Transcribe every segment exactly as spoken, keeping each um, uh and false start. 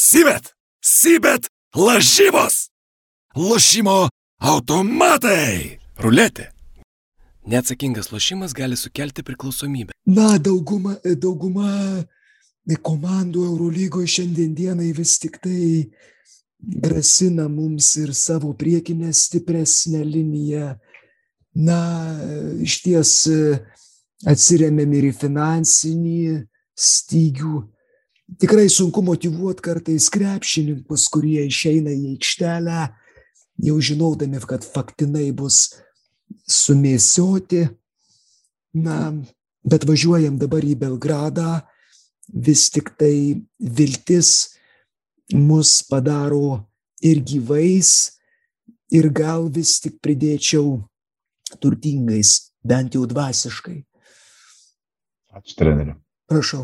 Sybet. Sybet lažybos. Lošimo automatai. Ruletė. Neatsakingas lošimas gali sukelti priklausomybę. Na, dauguma, dauguma komandų Eurolygoje šiandien dienai vis tik tai grasina mums ir savo priekinę stipresnę liniją. Na, iš ties atsiremiam ir į finansinį stygių. Tikrai sunku motyvuoti kartais krepšininkus, kurie išeina į aikštelę, jau žinodami, kad faktinai bus sumėsioti. Na, bet važiuojam dabar į Belgradą, vis tik tai viltis mus padaro ir gyvais, ir gal vis tik pridėčiau turtingais, bent jau dvasiškai. Ačiū, treneri. Prašau.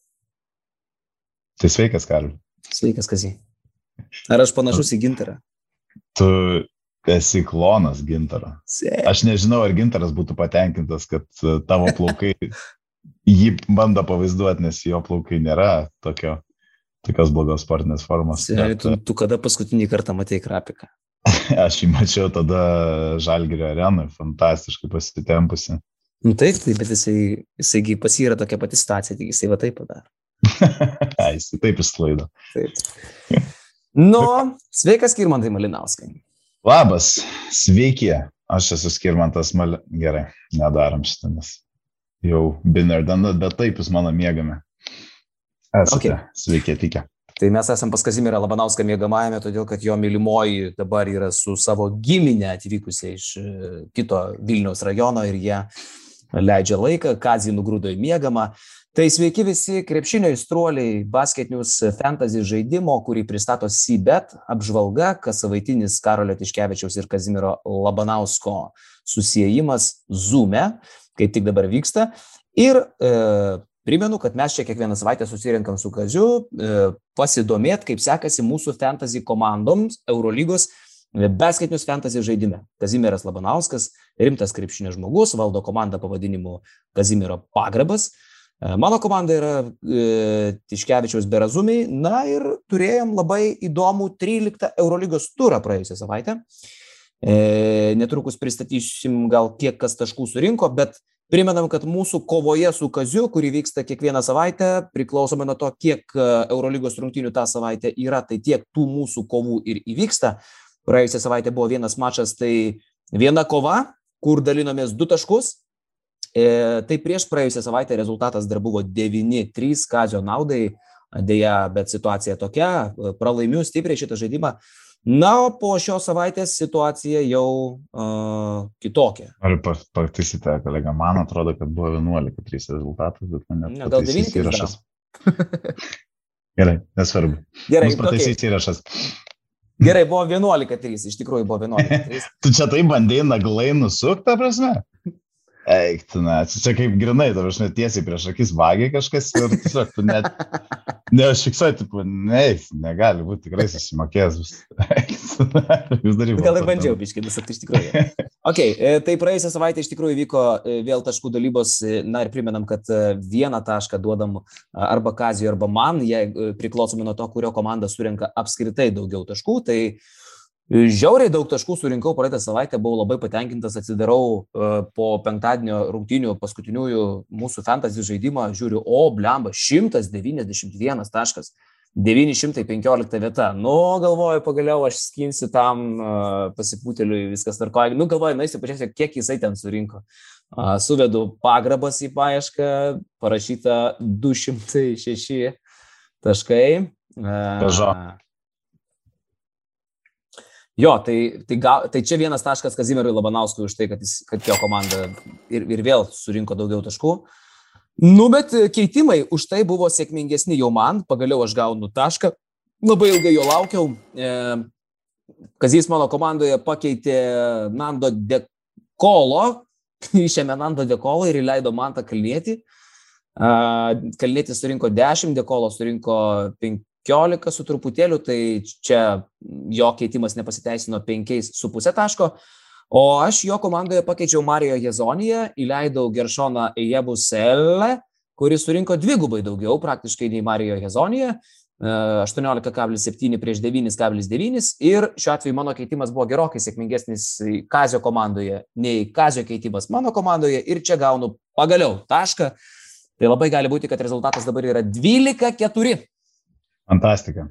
Tai sveikas, Karoli. Sveikas, Kazį. Ar aš panašus į Gintarą? Tu esi klonas Gintaro. Aš nežinau, ar Gintaras būtų patenkintas, kad tavo plaukai jį bando pavaizduoti, nes jo plaukai nėra tokio, tokios blogos sportinės formos. Bet... Tu, tu kada paskutinį kartą matei Krapiką? Aš jį mačiau tada Žalgirio arenui, fantastiškai pasitempusi. Nu taip, taip, bet jisai, jisai pas jį yra tokia pati situacija, tik jisai va taip padaro. Jisai taip išslaido. Taip. Nu, sveikas Skirmantai Malinauskai. Labas, sveiki. Aš esu Skirmantas Mal... Gerai, nedarom šitą, nes jau been there done, bet taip jūs mano mėgame. Esate, okay. Sveiki, atvykę. Tai mes esam pas Kazimierą Labanauską mėgamajame, todėl kad jo mylimoji dabar yra su savo giminė atvykusia iš kito Vilniaus rajono ir jie leidžia laiką, Kazį nugrūdo į mėgamą. Tai sveiki visi krepšinio aistruoliai, Basket News fantasy žaidimo, kurį pristato Sybet apžvalga, kas savaitinis Karolio Tiškevičiaus ir Kazimiero Labanausko susiejimas Zoom'e, kaip tik dabar vyksta. Ir e, primenu, kad mes čia kiekvieną savaitę susirenkam su Kaziu, e, pasidomėt, kaip sekasi mūsų fantasy komandoms Eurolygos Basket News fantasy žaidime. Kazimieras Labanauskas, rimtas krepšinio žmogus, valdo komandą pavadinimu Kazimiero Pagrebas. Mano komanda yra e, Tiškevičiaus Berazumiai, na ir turėjom labai įdomų tryliktą Eurolygos turą praėjusią savaitę. E, netrukus pristatysim gal kiek kas taškų surinko, bet primenam, kad mūsų kovoje su Kaziu, kuri vyksta kiekvieną savaitę, priklausomai nuo to, kiek Eurolygos rungtynių tą savaitę yra, tai tiek tų mūsų kovų ir įvyksta. Praėjusią savaitę buvo vienas mačas, tai viena kova, kur dalinomės du taškus. E, tai prieš praėjusią savaitę rezultatas dar buvo devyni trys Kazio naudai, dėja, bet situacija tokia, pralaimiu stipriai šitą žaidimą. Na, o po šios savaitės situacija jau uh, kitokia. Noriu pataisyti, kolega, man atrodo, kad buvo vienuolika trys rezultatas, bet man net ne, pataisys įrašas. Gerai, nesvarbu. Gerai, Mums pataisys okay. Įrašas. Gerai, buvo vienuolika trys, iš tikrųjų buvo vienuolika trys. Tu čia tai bandėjai naglai nusukti, ta prasme? Eik, tu ne, čia kaip grinai, ta prasme, tiesiai prieš akis vagiai kažkas ir tiesiog tu net, ne, aš fiksuoju, tipo, ne, negali būti tikrai susimokės. Eik, tu ne, jūs darybos. Gal ir bandžiau, biškai, nusakti iš tikrųjų. Ok, tai praėjusią savaitę iš tikrųjų vyko vėl taškų dalybos, na ir primenam, kad vieną tašką duodam arba Kazijui, arba man, jei priklausomai nuo to, kurio komanda surenka apskritai daugiau taškų, tai žiauriai daug taškų surinkau praeitą savaitę, buvau labai patenkintas, atsidarau po penktadienio rungtynių paskutiniųjų mūsų fantasy žaidimą, žiūriu, o, blemba, šimtas devyniasdešimt vienas taškas, devyni šimtai penkiolikta vieta. Nu, galvoju, pagaliau aš skinsiu tam uh, pasipūteliui, viskas tvarkoja. Nu, galvoju, naisiu, pažiūrėsiu, kiek jisai ten surinko. Uh, suvedu Pagrabas į paiešką, parašyta du šimtai šeši taškai. Uh, Jo, tai, tai, gal, tai čia vienas taškas Kazimierui Labanauskui už tai, kad, jis, kad jo komanda ir, ir vėl surinko daugiau taškų. Nu, bet keitimai už tai buvo sėkmingesni jau man, pagaliau aš gaunu tašką, labai ilgai jo laukiau. E, Kazys mano komandoje pakeitė Nando Dekolo, išėmė Nando Dekolo ir įleido Mantą Kalnietį. E, Kalnietis surinko dešimt, Dekolo surinko penkiolika. penkiolika su truputėliu, tai čia jo keitimas nepasiteisino penkiais su pusė taško, o aš jo komandoje pakeičiau Marijo Jezoniją, įleidau Geršoną Ejebusele, kuris surinko dvigubai daugiau praktiškai nei Marijo Jezonija, aštuoniolika kablelis septyni prieš devyni kablelis devyni ir šiuo atveju mano keitimas buvo gerokai sėkmingesnis Kazio komandoje nei Kazio keitimas mano komandoje ir čia gaunu pagaliau tašką. Tai labai gali būti, kad rezultatas dabar yra dvylika keturi. Fantastika.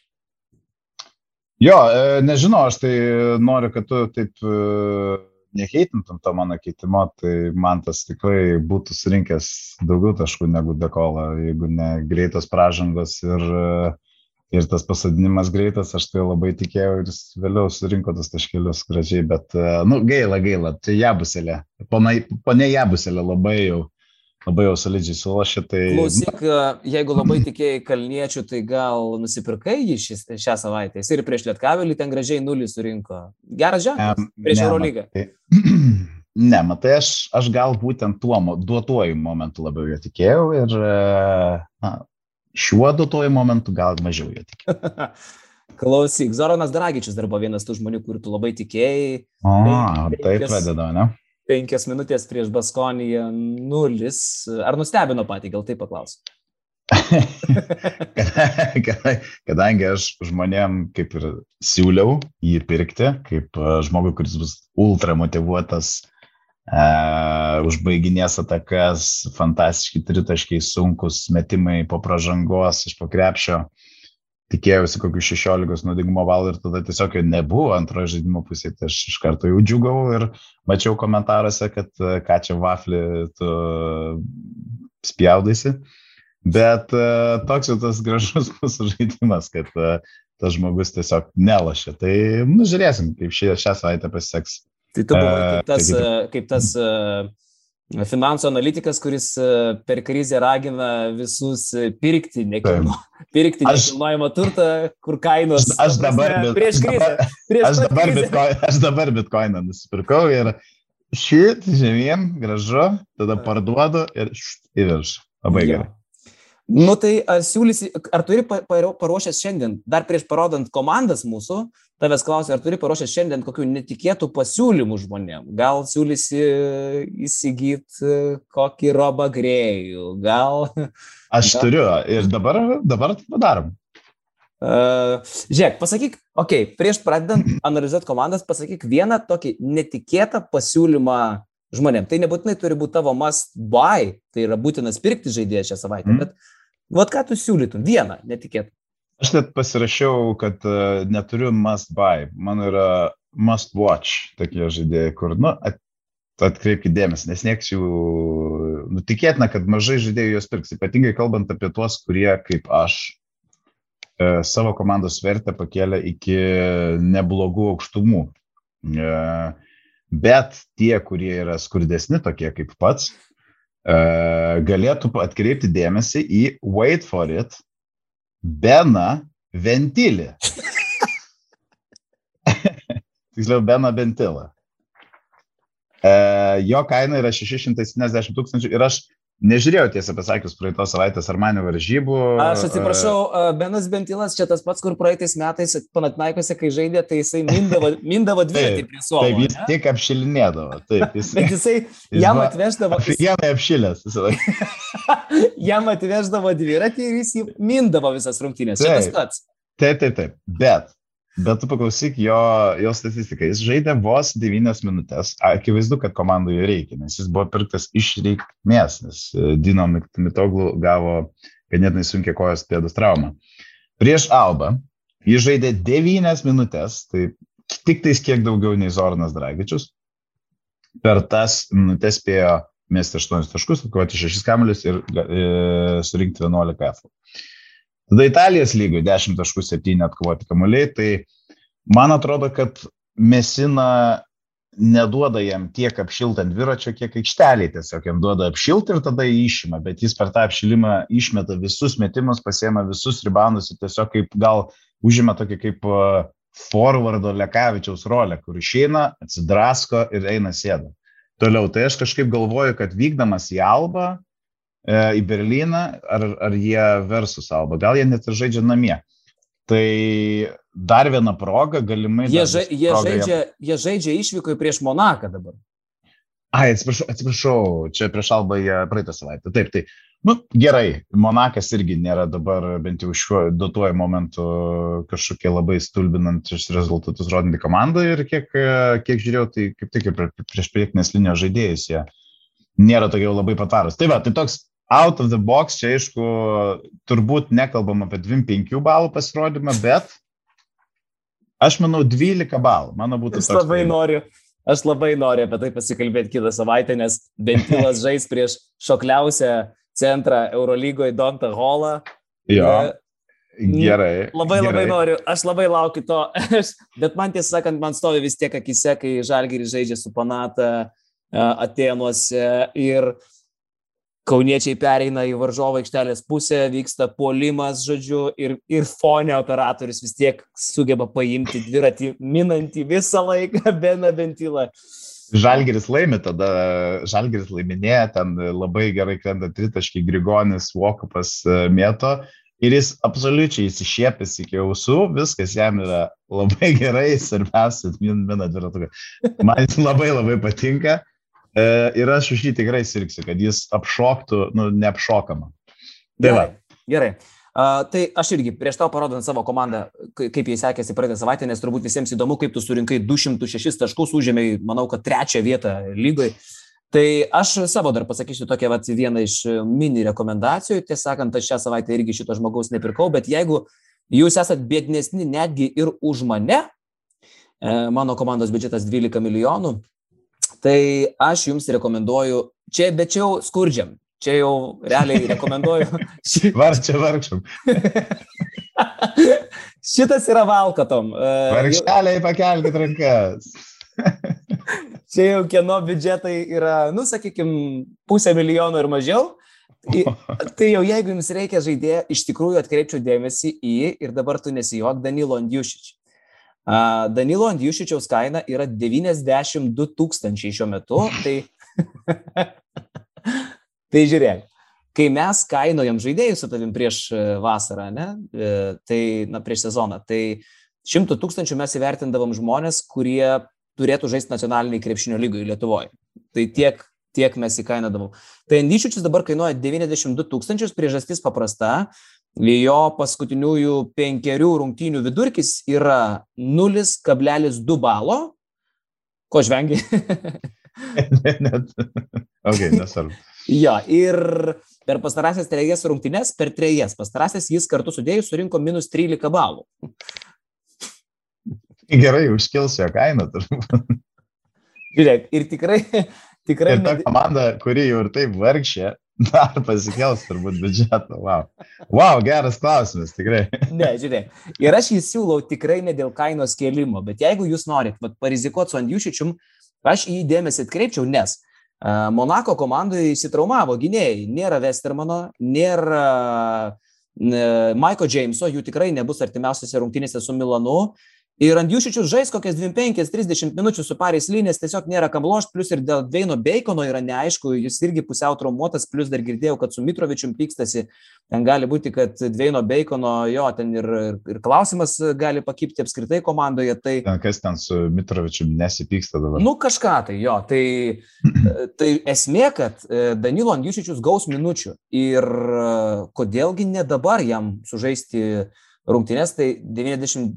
Jo, nežinau, aš tai noriu, kad tu taip neheitintum to mano keitimo, tai man tas tikrai būtų surinkęs daugiau taškų negu Dekola, jeigu ne greitos pražangos ir, ir tas pasadinimas greitas, aš tai labai tikėjau ir vėliau surinko tas taškelius gražiai, bet, nu, gaila, gaila, tai Jabuselė, ponė Jabuselė labai jau Labai jau solidžiai sulošė, tai... Klausyk, jeigu labai tikėjai Kalniečių, tai gal nusipirkai jį šis, šią savaitę. Jis ir prieš Lietkabelį ten gražiai nulį surinko. Geras ženklas um, prieš Eurolygą. Tai, ne, matai, aš, aš gal būtent tuo duotuoju momentu labiau jo tikėjau ir na, šiuo duotuoju momentu gal mažiau jo tikėjau. Klausyk, Zoronas Dragičius dar buvo vienas tų žmonių, kur tu labai tikėjai. O, tai pradeda, ne? Penkias minutės prieš Baskoniją nulis. Ar nustebino patį, gal taip paklausiu? Kadangi aš žmonėm kaip ir siūliau jį pirkti, kaip žmogui, kuris bus ultra motivuotas, uh, užbaiginės atakas, fantastiški tritaškiai, sunkus metimai po pražangos iš po krepšio. Tikėjausi kokių šešiolikos nuodingumo balų ir tada tiesiog jau nebuvo antrojo žaidimo pusėje, tai aš iš karto jau džiugau ir mačiau komentaruose, kad ką čia vaflį tu spjaudaisi, bet toks jau tas gražus mūsų žaidimas, kad tas žmogus tiesiog nelošia, tai nu, žiūrėsim, kaip šią, šią savaitę pasiseks. Tai tu buvai kaip tas, kaip tas finansų analitikas, kuris per krizę ragina visus pirkti nekilno, pirkti nekilnojamą turtą, kur kainos aš, aš dabar, prasme, prieš krizę. Prieš aš, dabar bitcoin, aš dabar bitcoiną nusipirkau ir šit žemyn, gražu, tada parduodu ir į viršų. Labai gerai. Nu tai ar siūlysi, ar turi paruošęs šiandien, dar prieš parodant komandas mūsų, tavęs klausia, ar turi paruošęs šiandien kokių netikėtų pasiūlymų žmonėm? Gal siūlysi įsigyti kokį Robą Grėjų? Gal... Aš gal... turiu ir dabar, dabar tai padarom. Uh, žiūrėk, pasakyk, okei, okay, prieš pradedant analizuoti komandas, pasakyk vieną tokį netikėtą pasiūlymą žmonėm. Tai nebūtinai turi būti tavo must buy, tai yra būtinas pirkti žaidėją šią savaitę, mm. bet vat ką tu siūlytum? Vieną netikėtą. Aš net pasirašiau, kad uh, neturiu must buy, mano yra must watch tokie žaidėjai, kur, nu, at, atkreipkite dėmesį, nes nieks jų, nu, tikėtina, kad mažai žaidėjų jos pirks, ypatingai kalbant apie tuos, kurie, kaip aš, uh, savo komandos vertę pakėlė iki neblogų aukštumų. Uh, Bet tie, kurie yra skurdesni, tokie kaip pats, galėtų atkreipti dėmesį į, wait for it, Beną Ventilį. Tiksliau, Beną Ventilą. Jo kaina yra šeši šimtai septyniasdešimt tūkstančių ir aš nežiūrėjau tiesą pasakius praeitos savaitės Armanio varžybų. Aš atsiprašau, Benas Bentilas čia tas pats, kur praeitais metais Panathinaikose, kai žaidė, tai jisai mindavo, mindavo dviratį prie suolo. Taip, jis tik apšilinėdavo. Taip, jis, bet jisai jam atveždavo... Jam apšilęs. Jam atveždavo dviratį ir jis jį mindavo visas rungtynės. Čia tas pats. Taip, taip, taip. Bet... Bet tu paklausyk jo, jo statistiką. Jis žaidė vos devynias minutės. Akivaizdu, kad komandai reikia, nes jis buvo pirktas iš reikmės, nes Dino Mitoglu gavo ganėtinai sunkią kojos pėdos traumą. Prieš Albą jis žaidė devynias minutės, tai tik tais kiek daugiau nei Zoronas Dragičius. Per tas minutės spėjo mesti aštuonis taškus, atkovoti šešis kamuolius ir e, surinkti vienuolika efų. Tada Italijos lygoj dešimt taškų septyni atkovoti kamuoliai, tai man atrodo, kad Mesina neduoda jam tiek apšilti ant dviračio, kiek aikšteliai tiesiog jam duoda apšilti ir tada jį išima, bet jis per tą apšilimą išmeta visus metimus, pasiema visus ribandus ir tiesiog kaip gal užima tokį kaip forwardo Lekavičiaus rolę, kur išeina, atsidrasko ir eina sėda. Toliau, tai aš kažkaip galvoju, kad vykdamas į Albą, į Berliną, ar, ar jie versus Alba. Gal jie net ir žaidžia namie. Tai dar viena proga, galimai... Jie, ža, jie, proga žaidžia, jie... jie žaidžia išvykoje prieš Monaką dabar. Ai, atsiprašau, atsiprašau, čia prieš Albą jie praeitą savaitę. Taip, tai Nu, gerai, Monakas irgi nėra dabar, bent jau šiuo duotuoju momentu, kažkokie labai stulbinantis rezultatus rodinti komandą ir kiek, kiek žiūrėjau, tai kaip tik prieš priekinės linijos žaidėjus jie nėra tokie labai patvarus. Tai va, tai toks out of the box, čia aišku, turbūt nekalbam apie dvidešimt penkių balų pasirodymą, bet aš manau dvylika balų. Mano būtų aš labai noriu. Aš labai noriu apie tai pasikalbėti kitą savaitę, nes Bentilas žais prieš šokliausią centrą Eurolygoje Dontą Hallą. Jo, gerai. Labai gerai. labai noriu, aš labai laukiu to, bet man tiesą sakant, man stovi vis tiek akise, kai Žalgiris žaidžia su Panata Atėnuose ir kauniečiai pereina į varžovo aikštelės pusę, vyksta puolimas, žodžiu, ir, ir fone operatorius vis tiek sugeba paimti dviratį minantį visą laiką Beną Bentilą. Žalgiris laimi, tada Žalgiris laiminėja, ten labai gerai krenta tritaškiai, Grigonis, Vokupas mėto ir jis absoliučiai įsišiepęs iki ausų, viskas jam yra labai gerai, svarbiausia, mina dviratuką. Man jis labai labai patinka ir aš už jį tikrai sirgsiu, kad jis apšoktų, nu, neapšokama. Gerai, gerai. Uh, tai aš irgi prieš tau parodant savo komandą, kaip jai sekėsi praeitą savaitę, nes turbūt visiems įdomu, kaip tu surinkai du šimtus šešis taškus, užėmei, manau, kad trečią vietą lygoj. Tai aš savo dar pasakysiu tokią vat, vieną iš mini rekomendacijų. Tiesą sakant, aš šią savaitę irgi šito žmogaus nepirkau, bet jeigu jūs esat biednesni netgi ir už mane, mano komandos biudžetas dvylika milijonų, tai aš jums rekomenduoju, čia bet čia jau skurdžiam. Čia jau realiai rekomenduoju. Varčia vargšam. Šitas yra valkatom. Vargšeliai, pakelkit rankas. Čia jau kieno biudžetai yra, nu, sakykime, pusę milijono ir mažiau. Tai jau jeigu jums reikia žaidėją, iš tikrųjų atkreipčiau dėmesį į, ir dabar tu nesijok, Danilo Andjušič. Danilo Andjušičiaus kaina yra devyniasdešimt du tūkstančiai šiuo metu. Tai... Tai žiūrėk, kai mes kainojam žaidėjus su tavim prieš vasarą, ne, tai, na, prieš sezoną, tai šimtų tūkstančių mes įvertindavom žmonės, kurie turėtų žaisti nacionaliniai krepšinio lygoje Lietuvoje. Tai tiek, tiek mes įkainodavom. Tai Andjušičius dabar kainuoja devyniasdešimt du tūkstančius, priežastis paprasta, jo paskutiniųjų penkerių rungtynių vidurkis yra nulis kablelis du balo, ko žvengi? Ok, nesvarbu. Jo, ir per pastarąsias trejas rungtynes, per trejas pastarąsias jis kartu sudėjus surinko minus trylika balų. Gerai, užkils jo kainą. Žiūrėk, ir tikrai... tikrai ir ta komanda, kuri jau ir taip vargšė, dar pasikels turbūt biudžetą. Wow. Wow, geras klausimas, tikrai. Ne, žiūrėk, ir aš jį siūlau tikrai ne dėl kainos kėlimo, bet jeigu jūs norit vat, parizikuoti su Andjušičium, aš į jį dėmesį atkreipčiau, nes Monako komandoje įsitraumavo gynėjai, nėra Westermano, nėra Maiko Jameso, jų tikrai nebus artimiausiose rungtynėse su Milanu. Ir Andjušičius žais kokias dvidešimt penkias trisdešimt minučių su Paris Lynės, tiesiog nėra kam lošt, plus ir dėl Dveino Bacono yra neaišku, jis irgi pusiau traumuotas, plus dar girdėjau, kad su Mitrovičium pykstasi, ten gali būti, kad Dveino Bacono, jo, ten ir, ir klausimas gali pakipti apskritai komandoje. Tai... Kas ten su Mitrovičium nesipyksta dabar? Nu kažką tai, jo, tai, tai esmė, kad Danilo Andjušičius gaus minučių ir kodėlgi ne dabar jam sužaisti rungtynės, tai devyniasdešimt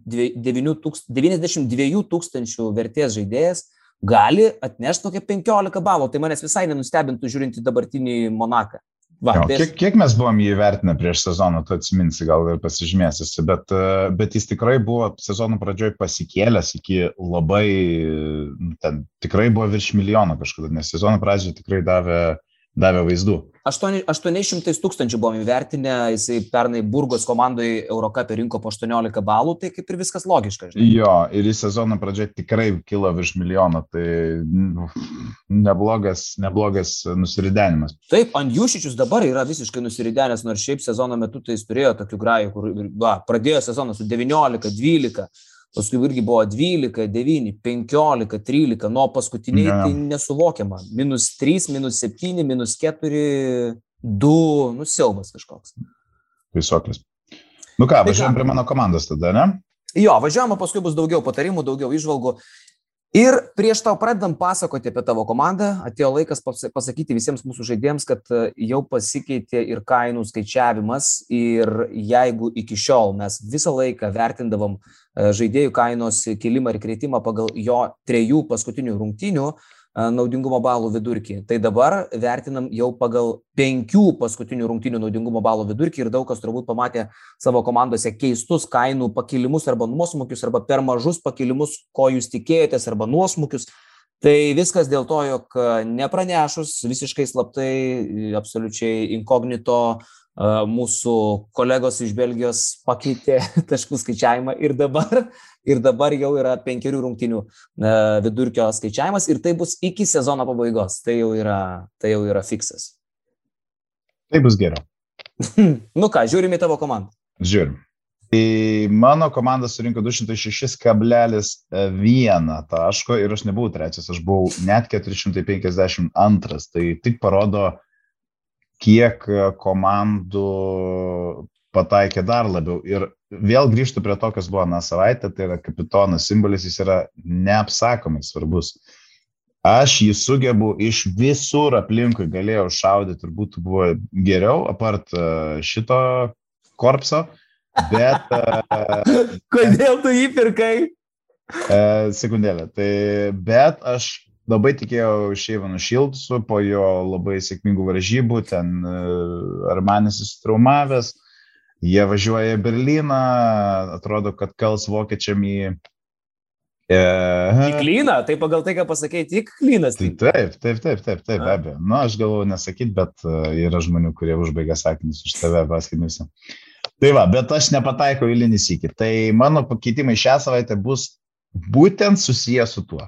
dviejų tūkstančių vertės žaidėjas gali atnešti tokią penkiolika balų. Tai manęs visai nenustebintų žiūrint į dabartinį Monaką. Va, jo, tai... kiek, kiek mes buvom jį vertinę prieš sezoną, tu atsiminsi, gal ir pasižymėsi, bet, bet jis tikrai buvo sezono pradžioj pasikėlęs iki labai, ten tikrai buvo virš milijono kažkada, nes sezono pradžioj tikrai davė, davė vaizdų. aštuoni šimtai tūkstančių buvom įvertinę, jisai pernai Burgos komandoje Eurocup'e rinko po aštuoniolika balų, tai kaip ir viskas logiška. Žinai. Jo, ir į sezono pradžią tikrai kilo virš milijono, tai neblogas, neblogas nusiridenimas. Taip, Andjušičius dabar yra visiškai nusiridenęs, nors šiaip sezono metu tai jis turėjo tokių grajų, kur va, pradėjo sezoną su devyniolika, dvylika, paskui irgi buvo dvylika, devyni, penkiolika, trylika, nuo paskutiniai ja. Tai nesuvokiama. Minus trys, minus septyni, minus keturi, du, nu siaubas kažkoks. Visokius. Nu ką, važiuojam prie mano komandos tada, ne? Jo, važiuojam, paskui bus daugiau patarimų, daugiau įžvalgų. Ir prieš tau pradedam pasakoti apie tavo komandą, atėjo laikas pasakyti visiems mūsų žaidėjams, kad jau pasikeitė ir kainų skaičiavimas ir jeigu iki šiol mes visą laiką vertindavom žaidėjų kainos kilimą ir kritimą pagal jo trejų paskutinių rungtynių naudingumo balų vidurkį, tai dabar vertinam jau pagal penkių paskutinių rungtynių naudingumo balų vidurkį ir daug kas turbūt pamatė savo komandose keistus kainų pakilimus arba nuosmukius arba per mažus pakilimus, ko jūs tikėjotės arba nuosmukius. Tai viskas dėl to, jog nepranešus visiškai slaptai, absoliučiai inkognito, mūsų kolegos iš Belgijos pakeitė taškų skaičiavimą ir dabar, ir dabar jau yra penkerių rungtynių vidurkio skaičiavimas ir tai bus iki sezono pabaigos. Tai jau yra, tai jau yra fiksas. Tai bus geriau. Nu ką, žiūrim į tavo komandą. Žiūrim. Tai mano komanda surinko du šimtai šeši kablelis vieną taško ir aš nebuvau trečias, aš buvau net keturi šimtai penkiasdešimt antras. Tai tik parodo, kiek komandų pataikė dar labiau. Ir vėl grįžtu prie to, kas buvo aną savaitę, tai yra kapitono simbolis, jis yra neapsakomai svarbus. Aš jį sugebu iš visur aplinkui, galėjau šaudyti ir būtų buvo geriau, apart šito korpso, bet... Kodėl tu jį pirkai? Sekundėlę. Tai, bet aš labai tikėjau Šeivanu Šiltsu po jo labai sėkmingų varžybų, ten Armanis įsitraumavęs, jie važiuoja į Berliną, atrodo, kad kals vokiečiam į... E... Į Klyną? Tai pagal tai, ką pasakėjai, tik Klynas. Tai taip, taip, taip, taip, taip, be abejo. Nu, aš galvoju nesakyti, bet yra žmonių, kurie užbaigia sakinius už tave pasakysiu. Tai va, bet aš nepataikau eilinį sykį. Tai mano pakeitimai šią savaitę bus būtent susiję su tuo.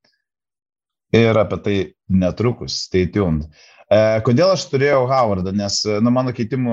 Ir apie tai netrukus, stay tuned. E, kodėl aš turėjau Howardą, nes nu, mano keitimo,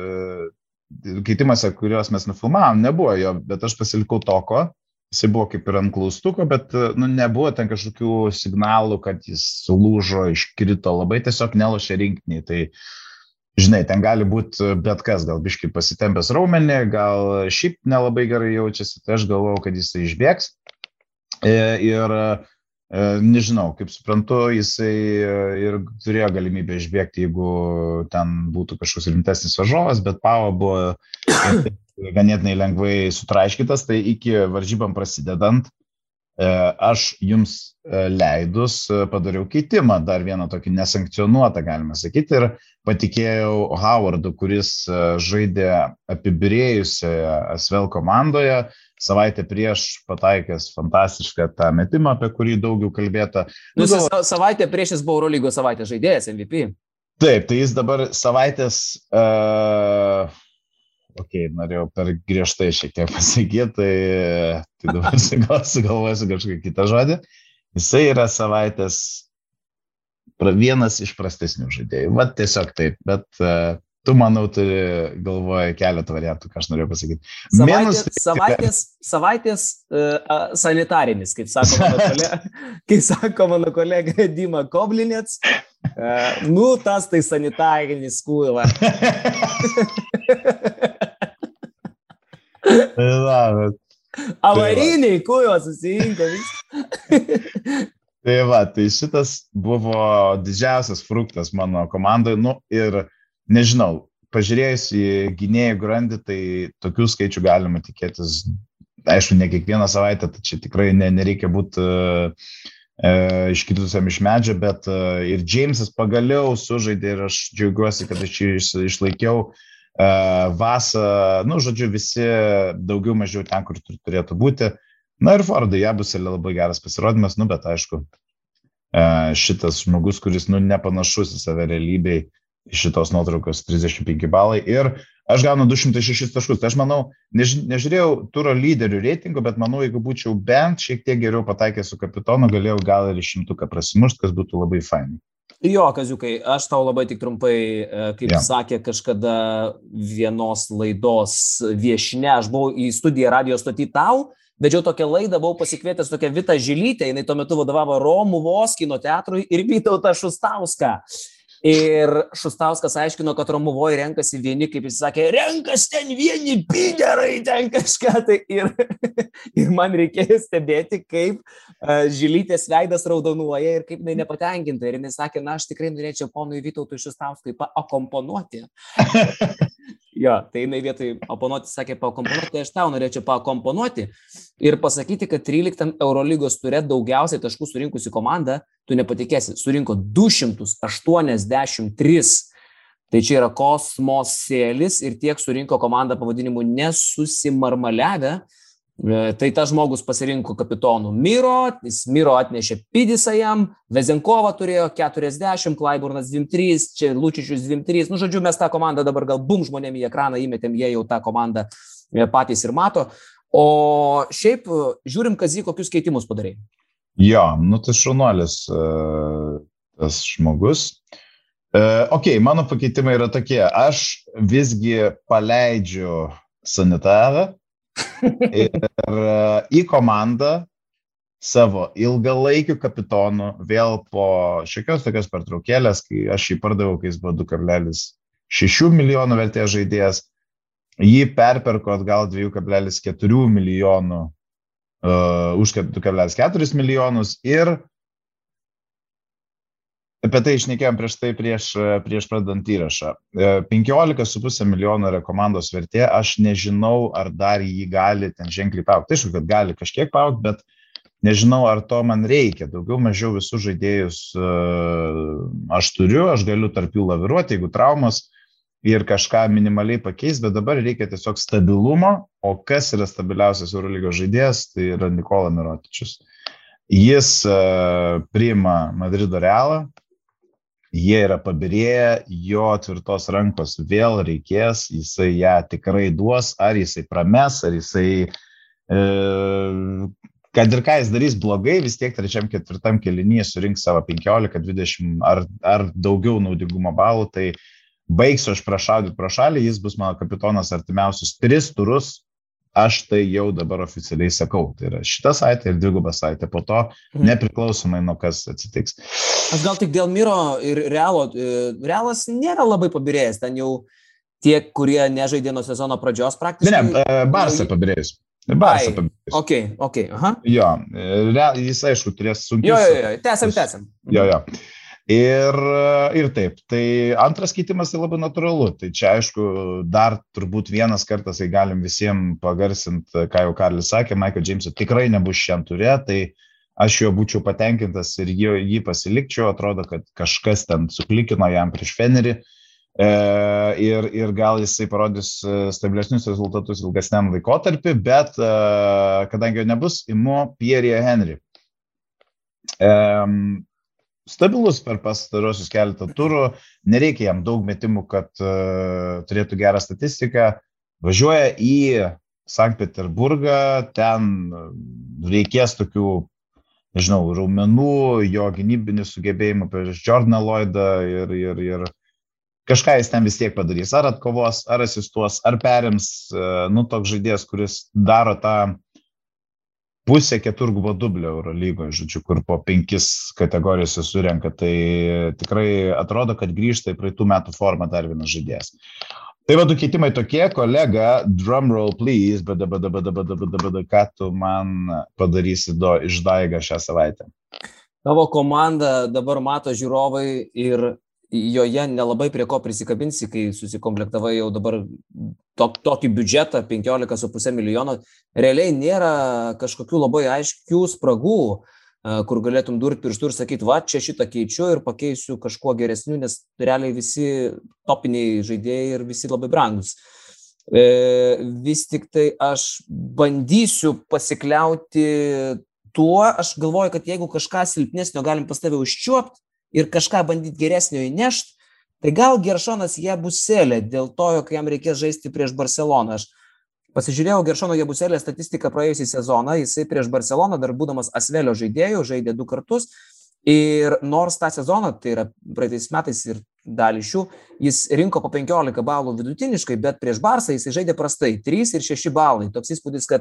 e, keitimuose, kuriuos mes nufilmavom, nebuvo jo, bet aš pasilikau Toko, jisai buvo kaip ir ant klaustuko, bet nu, nebuvo ten kažkokių signalų, kad jis sulūžo, iškrito, labai tiesiog nelošė rinktinį. Tai, žinai, ten gali būti bet kas, gal biškai pasitempęs raumenį, gal šiaip nelabai gerai jaučiasi, tai aš galvojau, kad jisai išbėgs. E, ir nežinau, kaip suprantu, jisai ir turėjo galimybę išbėgti, jeigu ten būtų kažkoks rimtesnis varžovas, bet Pavo buvo ganėtinai lengvai sutraiškytas, tai iki varžybam prasidedant aš jums leidus padariau keitimą, dar vieną tokį nesankcionuotą, galima sakyti, ir patikėjau Howardu, kuris žaidė apibirėjusioje Asvel komandoje, savaitę prieš pataikęs fantastišką tą metimą, apie kurį daugiau kalbėta. Nu, sa savaitę prieš jis buvo Eurolygos savaitės žaidėjas, M V P. Taip, tai jis dabar savaitės, uh, okei, okay, norėjau per griežtai šiek tiek pasakyti, tai, tai dabar sugalvosiu kažkokį kitą žodį. Jisai yra savaitės vienas iš prastesnių žaidėjų. Vat tiesiog taip, bet... Uh, Tu, manau, turi galvoje keletą variantų, ką aš norėjau pasakyti. Savaitės, Minus... savaitės, savaitės uh, sanitarinis, kaip sako mano kolega, kaip sako mano kolega Dima Koblinets. Uh, nu, tas tai sanitarinis kūla. Avariniai kūjo susirinko viską. Tai va, tai šitas buvo didžiausias fruktas mano komandai. Nu, ir nežinau, pažiūrėjus į gynėjų grandį, tai tokių skaičių galima tikėtis, aišku, ne kiekvieną savaitę, tai čia tikrai ne, nereikia būti e, iškritusiam iš medžio, bet e, ir Jamesas pagaliau sužaidė ir aš džiaugiuosi, kad aš jį iš, išlaikiau e, Vasą, nu, žodžiu, visi daugiau mažiau ten, kur turėtų būti. Na ir Fordai, Jabusėlė labai geras pasirodymas, nu, bet aišku, e, šitas žmogus, kuris, nu, nepanašus į save realybėj, iš šitos nuotraukos trisdešimt penki balai ir aš gaunu du šimtai šešis taškus. Tai aš manau, než, nežiūrėjau turo lyderių reitingų, bet manau, jeigu būčiau bent šiek tiek geriau pataikęs su kapitonu, galėjau gal ir šimtuką prasimušti, kas būtų labai fainai. Jo, Kaziukai, aš tau labai tik trumpai, kaip ja. sakė kažkada vienos laidos viešinė, aš buvau į studiją radio stotį tau, vedžiau tokią laidą, buvau pasikvietęs tokią Vitą Žilytę, jinai tuo metu vadovavo Romuvos kino teatrui ir Vytautą Šustauską. Ir Šustauskas aiškino, kad Romuvoje renkasi vieni, kaip jis sakė, renkas ten vieni piderai, ten kažką. Tai ir, ir man reikėjo stebėti, kaip uh, Žilytės veidas raudonuoja ir kaip jinai nepatenkinta. Ir jinai sakė, na, aš tikrai norėčiau ponui Vytautui Šustauskui paakomponuoti. Jo, tai jinai vietoj oponuoti sakė paakomponuoti, tai aš tau norėčiau paakomponuoti ir pasakyti, kad tryliktam Eurolygos ture daugiausiai taškų surinkusi komanda, tu nepatikėsi, surinko du šimtus aštuoniasdešimt tris. Tai čia yra kosmosėlis ir tiek surinko komanda pavadinimu nesusimarmaliavę. Tai tas žmogus pasirinko kapitonų Miro, jis Miro atnešė Pidisą jam, Vezenkova turėjo keturiasdešimt, Klaiburnas dvidešimt trys, čia Lučičius dvidešimt trys. Nu, žodžiu, mes tą komandą dabar gal bum žmonėm į ekraną įmetėm, jie jau tą komandą patys ir mato. O šiaip, žiūrim, Kazy, kokius keitimus padarai. Jo, nu tai šaunuolis tas žmogus. Ok, mano pakeitimai yra tokie. Aš visgi paleidžiu Sanitarą. Ir į komandą savo ilgalaikių kapitonų vėl po šiokios tokios pertraukėlės, kai aš jį pardaviau, kai jis buvo du kablelis šeši milijonų vertės žaidėjas, jį perperko atgal du kablelis keturi milijonų uh, už du kablelis keturis milijonus ir apie tai išnekėjom prieš tai, prieš, prieš pradant įrašą. penkiolika su puse milijono yra komandos vertė, aš nežinau, ar dar jį gali ten ženkliai paaugti. Tai aišku, kad gali kažkiek paaugti, bet nežinau, ar to man reikia. Daugiau mažiau visus žaidėjus aš turiu, aš galiu tarp jų laviruoti, jeigu traumos ir kažką minimaliai pakeis, bet dabar reikia tiesiog stabilumo, o kas yra stabiliausias Eurolygos žaidėjas, tai yra Nikola Mirotičius. Jis priima Madrido Realą. Jie yra pabirėję, jo tvirtos rankos vėl reikės, jisai ją tikrai duos, ar jisai prames, ar jisai, e, kad ir ką jis darys blogai, vis tiek trečiam ketvirtam kėlinyje surinks savo penkiolika, dvidešimt ar, ar daugiau naudingumo balų, tai baigsiu aš prašaudyti pro šalį, jis bus mano kapitonas artimiausius tris turus. Aš tai jau dabar oficialiai sakau, tai yra šitą savaitę ir dvigubą savaitę, po to nepriklausomai nuo kas atsitiks. Aš gal tik dėl Miro ir Realo, Realas nėra labai pabirėjęs, ten jau tie, kurie nežaidė nuo sezono pradžios praktiškai. Ne, ne, Barsa pabirėjus. Barsa pabirėjus. Ok, ok, aha. Jo, jis aišku turės sunkius. Jo, jo, jo, tęsiam, tęsiam. Jo, jo. Ir, ir taip, tai antras keitimas tai labai natūralu, tai čia aišku dar turbūt vienas kartas, kai galim visiems pagarsinti, ką jau Karlis sakė, Michael James'o tikrai nebus šiandien turė, tai aš jo būčiau patenkintas ir jį, jį pasilikčiau, atrodo, kad kažkas ten suklikino jam prieš Fenerį e, ir, ir gal jisai parodys stabilesnius rezultatus ilgesniam laikotarpį, bet e, kadangi jo nebus, imu Pierre Henry. E, Stabilus per pastarosius keletą turų, nereikia jam daug metimų, kad uh, turėtų gerą statistiką. Važiuoja į Sankt Peterburgą, ten reikės tokių, nežinau, raumenų, jo gynybinių sugebėjimų prieš Jordaną Lloydą ir, ir, ir kažką jis ten vis tiek padarys. Ar atkovos, ar asistuos, ar perims, uh, nu toks žaidėjas, kuris daro tą pusė keturgubo dublio Eurolygoje, žodžiu, kur po penkis kategorijose surenka, tai tikrai atrodo, kad grįžta į praeitų metų formą dar vienas žaidėjas. Tai vadu keitimai tokie, kolega, drumroll please, bada, bada, bada, bada, bada, bada, ką tu man padarysi do, iš Daigą šią savaitę? Tavo komanda dabar mato žiūrovai ir joje nelabai prie ko prisikabinsi, kai susikomplektavai jau dabar tok, tokį biudžetą, penkiolika su puse milijono. Realiai nėra kažkokių labai aiškių spragų, kur galėtum durti pirštų ir sakyti, va, čia šitą keičiu ir pakeisiu kažkuo geresniu, nes realiai visi topiniai žaidėjai ir visi labai brangus. E, vis tik tai aš bandysiu pasikliauti tuo, aš galvoju, kad jeigu kažką silpnesnio galim pas tave užčiuopti, ir kažką bandyti geresnio įnešti, tai gal Geršonas Jabuselė dėl to, jog jam reikės žaisti prieš Barceloną. Aš pasižiūrėjau Geršono Jabuselė statistiką praėjusį sezoną, jisai prieš Barceloną dar būdamas Asvelio žaidėjų, žaidė du kartus ir nors tą sezoną, tai yra praeitais metais ir dalį šių, jis rinko po penkiolika balų vidutiniškai, bet prieš Barsą jisai žaidė prastai, trys ir šeši balai. Toks įspūdis, kad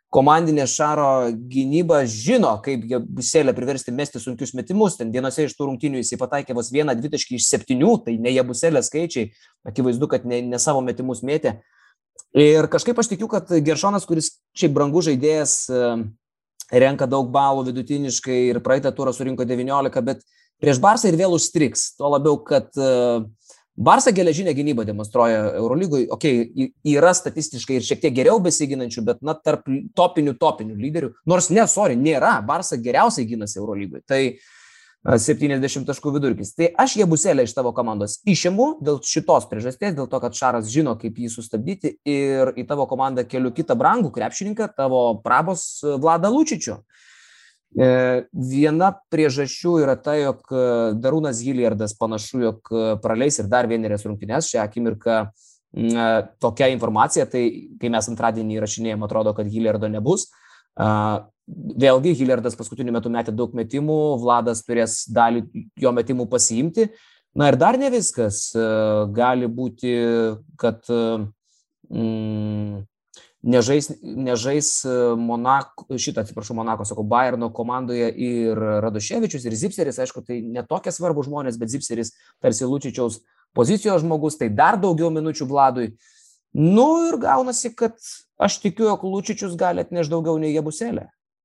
komandinė Šaro gynyba žino, kaip Jabusėlę priversti mesti sunkius metimus. Ten vienose iš tų rungtynių jis pataikė vos vieną dvitaškį iš septynių, tai ne Jabusėlė skaičiai, akivaizdu, kad ne, ne savo metimus mėtė. Ir kažkaip aš tikiu, kad Geršonas, kuris šiaip brangus žaidėjas, renka daug balų vidutiniškai ir praeitą turą surinko devyniolika, bet prieš Barsą ir vėl užstriks. Tuo labiau, kad Barsa geležinę gynybą demonstruoja Eurolygoj. Okei, okay, yra statistiškai ir šiek tiek geriau besiginančių, bet na, tarp topinių topinių lyderių. Nors ne, sorry, nėra. Barsa geriausiai gynasi Eurolygoj. Tai septyniasdešimt taškų vidurkis. Tai aš Jabusėlę iš tavo komandos išimu dėl šitos priežasties, dėl to, kad Šaras žino, kaip jį sustabdyti ir į tavo komandą keliu kitą brangų krepšininką, tavo prabos Vladą Lučičių. Viena priežasčių yra ta, jog Darūnas Hilliardas panašu, jog praleis ir dar vienerias rungtynes. Šią akimirką tokia informacija, tai kai mes antradienį įrašinėjom, atrodo, kad Hilliardo nebus. Vėlgi, Hilliardas paskutiniu metu metė daug metimų, Vladas turės dalį jo metimų pasiimti. Na ir dar ne viskas. Gali būti, kad mm, Nežais, nežais Monako, šitą atsiprašau, Monako, sakau, Bayerno komandoje ir Radoševičius, ir Zipseris, aišku, tai netokie svarbų žmonės, bet Zipseris tarsi Lučičiaus pozicijos žmogus, tai dar daugiau minučių Vladui. Nu ir gaunasi, kad aš tikiu, jog Lučičius gali atnešti daugiau nei Jabusėlė.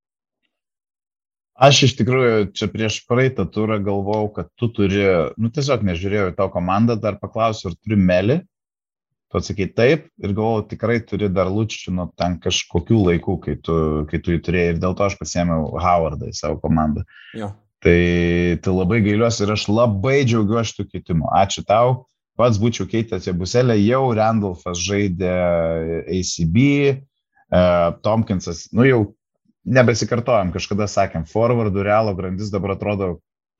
Aš iš tikrųjų čia prieš praeitą turą galvojau, kad tu turi, nu tiesiog nežiūrėjau į tavo komandą, dar paklausiu, ar turi Melį. Tu atsakai taip ir galvoju, tikrai turi dar Lučičių nuo ten kažkokių laikų, kai tu, kai tu jį turėjai ir dėl to aš pasiėmiau Howardą į savo komandą. Jo. Tai, tai labai gailiuosi ir aš labai džiaugiuosi šitų keitimų. Ačiū tau, pats būčiau keitęs Jabusėlę, jau Randolphas žaidė A C B, uh, Tompkinsas, nu jau nebesikartojam, kažkada sakėm, forwardų Realo grandis dabar atrodo,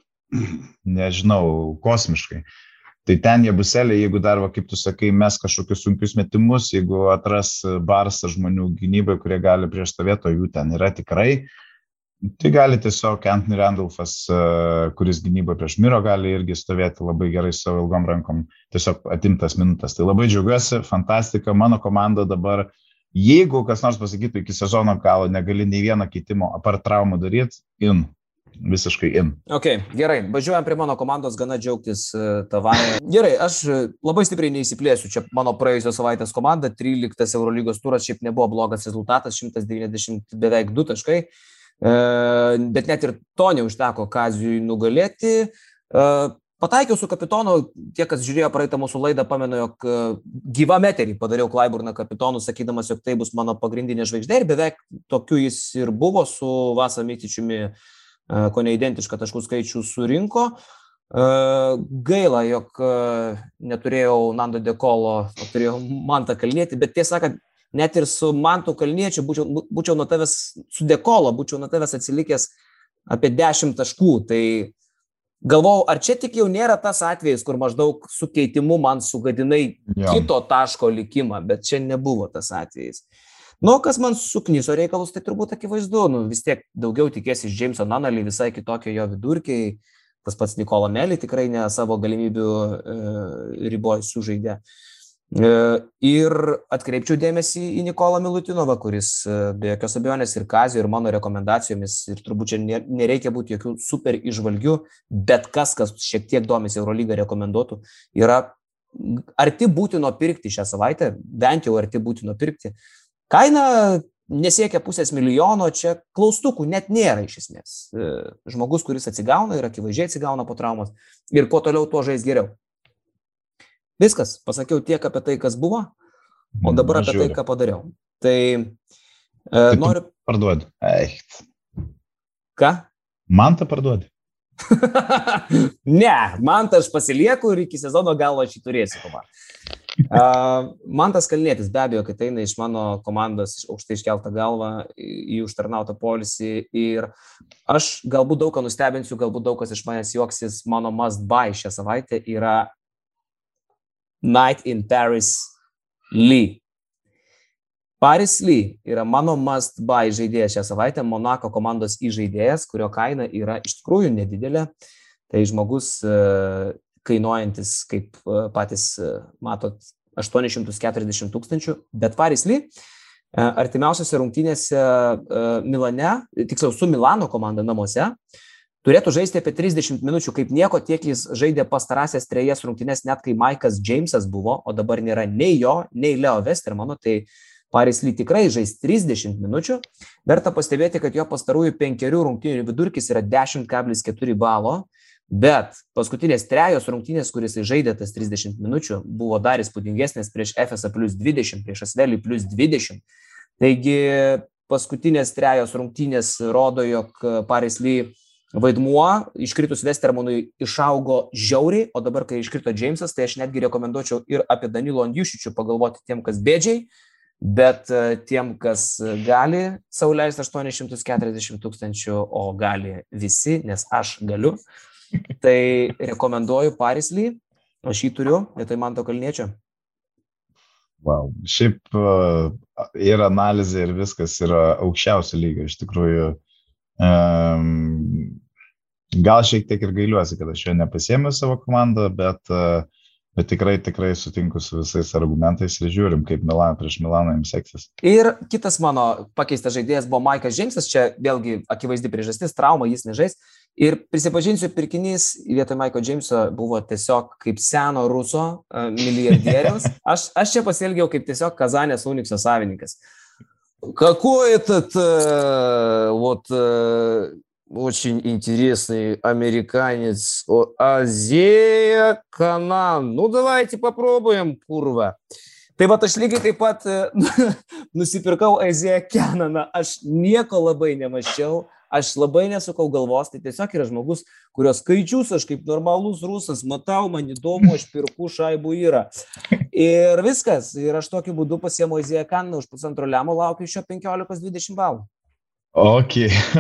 nežinau, kosmiškai. Tai ten Jabusėlė, jeigu dar, va, kaip tu sakai, mes kažkokius sunkius metimus, jeigu atras Barsą žmonių gynybai, kurie gali prieš stovėti, o jų ten yra tikrai, tai gali tiesiog Anthony Randolphas, kuris gynybai prieš Miro gali irgi stovėti labai gerai savo ilgom rankom, tiesiog atimtas minutės. Tai labai džiaugiuosi, fantastika, mano komanda dabar, jeigu kas nors pasakytų iki sezono galo, negali nei vieno keitimo apart traumų daryti, in. Visiškai in. Ok, gerai, važiuojam prie mano komandos, gana džiaugtis uh, tavąją. Gerai, aš labai stipriai neįsiplėsiu. Čia mano praėjusios savaitės komanda, tryliktas Eurolygos turas, šiaip nebuvo blogas rezultatas, šimtas devyniasdešimt beveik du taškai, uh, bet net ir to neužteko Kaziui nugalėti. Uh, pataikiau su kapitonu, tie, kas žiūrėjo praeitą mūsų laidą, pamenu, jog uh, gyvam eterį padariau Klaiburną kapitonu, sakydamas, jog tai bus mano pagrindinė žvaigždė ir beveik tokiu jis ir buvo su Vasa Mitičiumi. Ko neidentišką taškų skaičių surinko. Gaila, jog neturėjau Nando Dekolo, o turėjau Mantą Kalnietį, bet tiesą sakant, net ir su Mantu Kalniečiu būčiau, būčiau nuo tavęs, su Dekolo, būčiau nuo tavęs atsilikęs apie dešimt taškų. Tai galvojau, ar čia tik jau nėra tas atvejis, kur maždaug su keitimu man sugadinai ja. Kito taško likimą, bet čia nebuvo tas atvejis. Nu, kas man suknyso reikalus, tai turbūt akivaizdu, nu, vis tiek daugiau tikėsi iš Jameso Nunnally, visai kitokio jo vidurkiai, tas pats Nikola Melį tikrai ne savo galimybių e, riboj sužaidė. E, ir atkreipčiau dėmesį į Nikolą Milutinovą, kuris e, be jokios abejonės ir Kazio, ir mano rekomendacijomis, ir turbūt čia nereikia būti jokių super išvalgių, bet kas, kas šiek tiek domisi Eurolygą rekomenduotų, yra arti būtino pirkti šią savaitę, bent jau arti būtino pirkti. Kaina nesiekia pusės milijono, čia klaustukų net nėra iš esmės. Žmogus, kuris atsigauna ir akivaizdžiai atsigauna po traumos ir kuo toliau, tuo žais geriau. Viskas, pasakiau tiek apie tai, kas buvo, o dabar apie tai, ką padariau. Tai, tai e, noriu... Parduodi. Eicht. Ką? Man tą parduodi. Ne, man tą aš pasilieku ir iki sezono galo aš jį turėsiu komandą. Uh, Mantas Kalnietis, be abejo, kad eina iš mano komandos aukštai iškeltą galvą į užtarnautą polisį ir aš galbūt daug ką nustebinsiu, galbūt daug kas iš manęs juoksis, mano must buy šią savaitę yra Night in Paris Lee. Paris Lee yra mano must buy žaidėjas šią savaitę, Monako komandos įžaidėjas, kurio kaina yra iš tikrųjų nedidelė. Tai žmogus uh, kainuojantis, kaip patys matot, aštuoni šimtai keturiasdešimt tūkstančių, bet Paris Lee artimiausiose rungtynėse Milane, tiksliau su Milano komanda namuose, turėtų žaisti apie trisdešimt minučių kaip nieko, tiek jis žaidė pastarąsias trejas rungtynės, net kai Maikas Jamesas buvo, o dabar nėra nei jo, nei Leo Westermano, tai Paris Lee tikrai žais trisdešimt minučių. Verta pastebėti, kad jo pastarųjų penkerių rungtynių vidurkis yra dešimt kablelis keturi balo, bet paskutinės trejos rungtynės, kuris žaidė tas trisdešimt minučių, buvo dar įspūdingesnės prieš F S A plus dvidešimt, prieš Asvelį plus dvidešimt. Taigi paskutinės trejos rungtynės rodo, jog Paris Lee vaidmuo iškritus Westermanui išaugo žiauriai, o dabar, kai iškrito Jamesas, tai aš netgi rekomenduočiau ir apie Danilo Andjušičių pagalvoti tiem, kas bėdžiai, bet tiem, kas gali sau leisti aštuonis šimtus keturiasdešimt tūkstančių, o gali visi, nes aš galiu, tai rekomenduoju Paris Lee, aš jį turiu, vietoj Manto Kalniečio. Wow. Šiaip ir analizė ir viskas yra aukščiausio lygio, iš tikrųjų. Um, gal šiek tiek ir gailiuosi, kad aš jo nepasiėmiau savo komandą, bet, bet tikrai, tikrai sutinku su visais argumentais ir žiūrim, kaip Milan, prieš Milaną jums seksis. Ir kitas mano pakeistas žaidėjas buvo Maikas Jamesas, čia vėlgi akivaizdi priežastis, trauma, jis nežais. Ir prisipažinsiu, pirkinys vietoj Maiko Jameso buvo tiesiog kaip seno ruso uh, milijardieriaus. Aš, aš čia pasielgiau kaip tiesiog Kazanės Unikso savininkas. Какой этот uh, вот uh, очень интересный американец Азия Канан. Ну, давайте попробуем, курва. Tai va, aš lygiai taip pat nusipirkau Azija Cananą. Aš nieko labai nemaščiau. Aš labai nesukau galvos, tai tiesiog yra žmogus, kurios skaičius aš kaip normalus rusas matau, man įdomu, aš pirku šaibų yra. Ir viskas, ir aš tokiu būdu pasiemu Aziją Kananą už pusantro lemo, laukiu iš jo penkiolikos dvidešimt balų. Ok.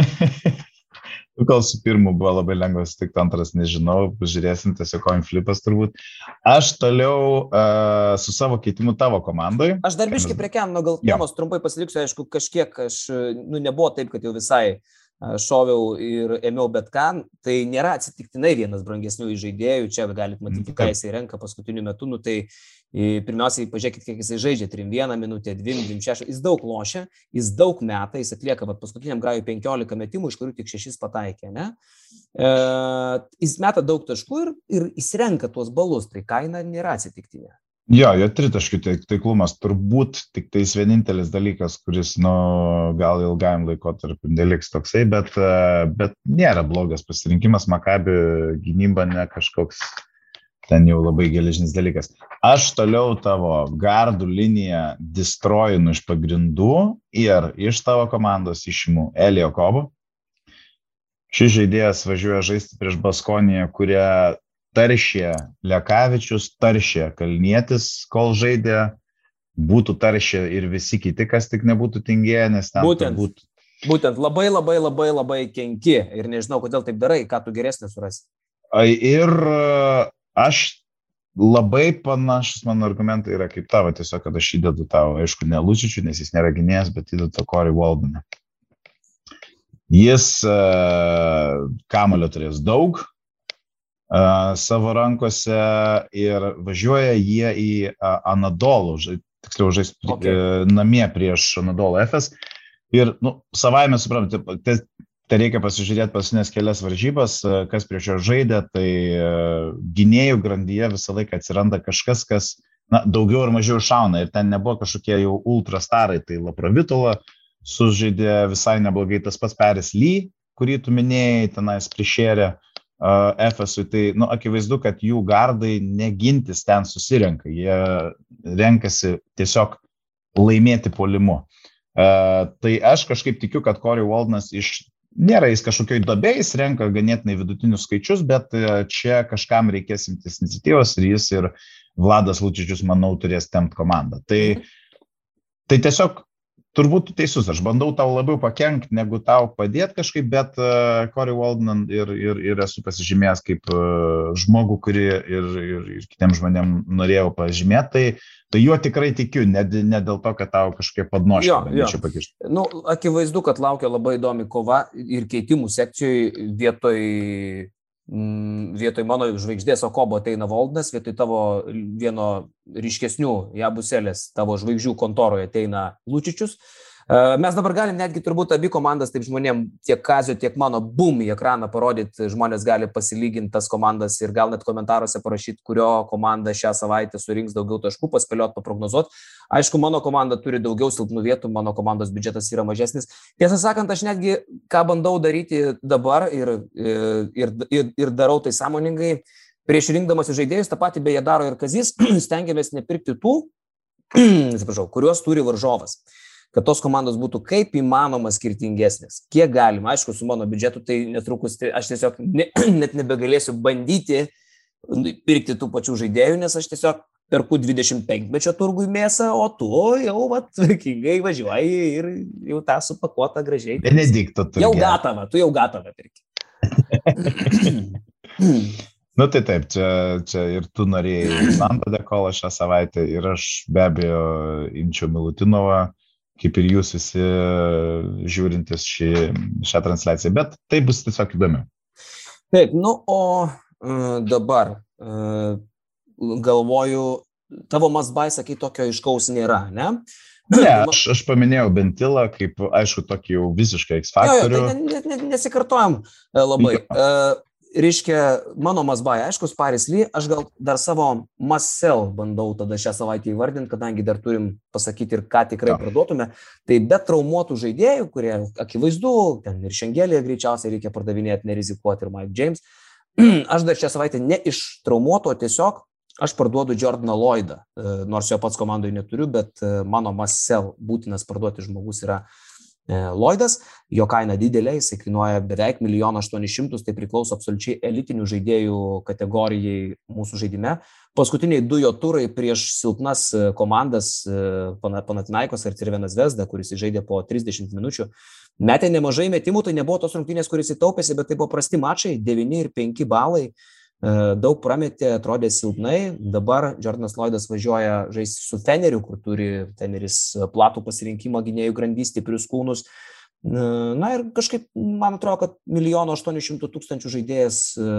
Gal su pirmu buvo labai lengva sutikti, antras nežinau, pažiūrėsim, tiesiog coin flipas turbūt. Aš toliau uh, su savo keitimu tavo komandai. Aš dar biškai prie Kenano, gal temos trumpai pasiliksiu, aišku, kažkiek aš, nu, nebuvo taip, kad jau visai šoviau ir ėmiau bet ką, tai nėra atsitiktinai vienas brangesnių žaidėjų, čia galit matyti, ką jisai renka paskutiniu metu, nu tai pirmiausiai pažiūrėkit, kiek jisai žaidžia, trim vieną minutę, dvim, dvim šešią, jis daug lošia, jis daug meta, jis atlieka, bet paskutiniam grajui penkiolika metimų, iš kurių tik šešis pataikė, ne? E, jis meta daug taškų ir, ir jis renka tuos balus, tai kaina nėra atsitiktinė. Jo, jo tritaškių taiklumas turbūt tik tais vienintelis dalykas, kuris, nu, gal ilgajam laikotarpiu neliks toksai, bet, bet nėra blogas pasirinkimas, Makabi gynyba ne kažkoks ten jau labai geležinis dalykas. Aš toliau tavo gardų liniją destroyinu iš pagrindų ir iš tavo komandos išimu Elio Kobo. Šis žaidėjas važiuoja žaisti prieš Baskoniją, kurie taršė Lekavičius, taršė Kalnietis, kol žaidė, būtų taršė ir visi kiti, kas tik nebūtų tingėję, nes ten būtent, turbūt... Būtent labai, labai, labai, labai kenki ir nežinau, kodėl taip darai, ką tu geresnė surasi. Ir aš labai panašus mano argumentai yra kaip tavo, tiesiog, kad aš įdedu tavo, aišku, ne Lučičių, nes jis nėra gynėjas, bet įdedu Corey Waldeną. Jis uh, kamuolio turės daug, Uh, savo rankose ir važiuoja jie į uh, Anadolų, žai, tiksliau žais okay. uh, namie prieš Anadolų Efes. Ir, nu, savaime suprantate, tai, tai reikia pasižiūrėti pasinės kelias varžybas, uh, kas prieš jo žaidė, tai uh, gynėjų grandyje visą laiką atsiranda kažkas, kas, na, daugiau ar mažiau šauna. Ir ten nebuvo kažkokie jau ultrastarai, tai Laprovitola sužaidė visai neblogai, tas pats Paris Lee, kurį tu minėjai, tenais prišėrė Uh, Efesui, tai, nu, akivaizdu, kad jų gardai negintis ten susirenka, jie renkasi tiesiog laimėti puolimu. Uh, tai aš kažkaip tikiu, kad Corey Waldenas iš, nėra jis kažkokioj duobėj, jis renka ganėtinai vidutinius skaičius, bet uh, čia kažkam reikės imtis iniciatyvos ir jis ir Vladas Lučičius, manau, turės tempt komandą. Tai, tai tiesiog turbūt tu teisus, aš bandau tau labiau pakenkti, negu tau padėti kažkaip, bet uh, Corey Waldeną ir, ir, ir esu pasižymėjęs kaip uh, žmogų, kurį ir, ir, ir kitiems žmonėm norėjau pažymėti, tai, tai juo tikrai tikiu, ne, ne dėl to, kad tau kažkokie padnoškiai bandyčiau pakišti. Nu, akivaizdu, kad laukia labai įdomi kova ir keitimų sekcijoj vietoj vietoj mano žvaigždės Okobo ateina Voldinas, vietoj tavo vieno ryškesnių Jabuselės, tavo žvaigždžių kontoroje ateina Lučičius. Mes dabar galim netgi turbūt abi komandas, taip žmonėm, tiek Kazio, tiek mano, bum, į ekraną parodyti, žmonės gali pasilyginti tas komandas ir gal net komentaruose parašyti, kurio komanda šią savaitę surinks daugiau taškų, paspėliot, paprognozuot. Aišku, mano komanda turi daugiau silpnų vietų, mano komandos biudžetas yra mažesnis. Tiesą sakant, aš netgi ką bandau daryti dabar ir, ir, ir, ir darau tai sąmoningai, prieš rinkdamas žaidėjus, tą patį beje daro ir Kazys, stengiamės nepirkti tų, atsiprašau, kuriuos turi varžovas, kad tos komandos būtų kaip įmanoma skirtingesnės. Kiek galima, aišku, su mano biudžetu, tai netrukus tai aš tiesiog ne, net nebegalėsiu bandyti pirkti tų pačių žaidėjų, nes aš tiesiog perku dvidešimt penkmečio turgui mėsą, o tu jau, vat, tvarkingai važiuoji ir jau tą supakuotą gražiai. Benedikto turi. Jau gatava, tu jau gatava pirki. Nu tai taip, čia, čia ir tu norėjai Santo Dekolo šią savaitę ir aš be abejo imčiau Milutinovą, kaip ir jūs visi žiūrintis šį, šią transliaciją, bet tai bus tiesiog įdomi. Taip, nu o uh, dabar uh, galvoju, tavo must-buy, sakai, tokio aiškaus nėra, ne? Ne, aš, aš paminėjau Bentilą kaip, aišku, tokį jau visiškai X-faktorių. Jo, jo, tai ne, ne, nesikartojam labai. Uh, Reiškia, mano must-buy, aiškus, Paris Lee, aš gal dar savo must-sell bandau tada šią savaitę įvardinti, kadangi dar turim pasakyti ir ką tikrai parduotume. Tai be traumuotų žaidėjų, kurie akivaizdu, ten ir Šengelėje greičiausiai reikia pardavinėti, nerizikuoti ir Mike James. Aš dar šią savaitę ne iš traumuoto, tiesiog aš parduodu Jordaną Lloydą, nors jo pats komandoje neturiu, bet mano must-sell būtinas parduoti žmogus yra Lloydas, jo kaina didelė, jis kainuoja beveik milijoną aštuonis šimtus, tai priklauso absoliučiai elitinių žaidėjų kategorijai mūsų žaidime. Paskutiniai du jo turai prieš silpnas komandas Panathinaikos ir Crvena Zvezda, kuris žaidė po trisdešimt minučių, metė nemažai metimų, tai nebuvo tos rungtynės, kuris įtaupėsi, bet tai buvo prasti mačai, devyni ir penki balai. Daug prametė, atrodė silpnai. Dabar Jordanas Lloydas važiuoja žaisti su Feneriu, kur turi Feneris platų pasirinkimą gynėjų grandys, stiprius kūnus. Na ir kažkaip, man atrodo, kad milijono aštuonių šimtų tūkstančių žaidėjas,